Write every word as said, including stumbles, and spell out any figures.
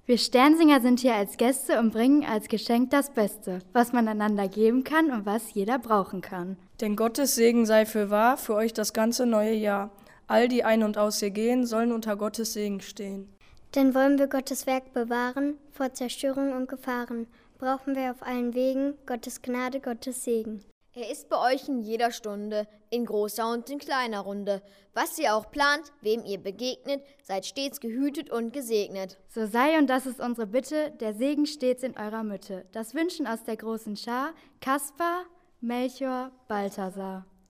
Wir Sternsinger sind hier als Gäste und bringen als Geschenk das Beste, was man einander geben kann und was jeder brauchen kann. Denn Gottes Segen sei fürwahr für euch das ganze neue Jahr. All, die ein- und aus hier gehen, sollen unter Gottes Segen stehen. Denn wollen wir Gottes Werk bewahren vor Zerstörung und Gefahren, brauchen wir auf allen Wegen Gottes Gnade, Gottes Segen. Er ist bei euch in jeder Stunde, in großer und in kleiner Runde. Was ihr auch plant, wem ihr begegnet, seid stets gehütet und gesegnet. So sei, und das ist unsere Bitte, der Segen stets in eurer Mitte. Das wünschen aus der großen Schar Kaspar, Melchior, Balthasar.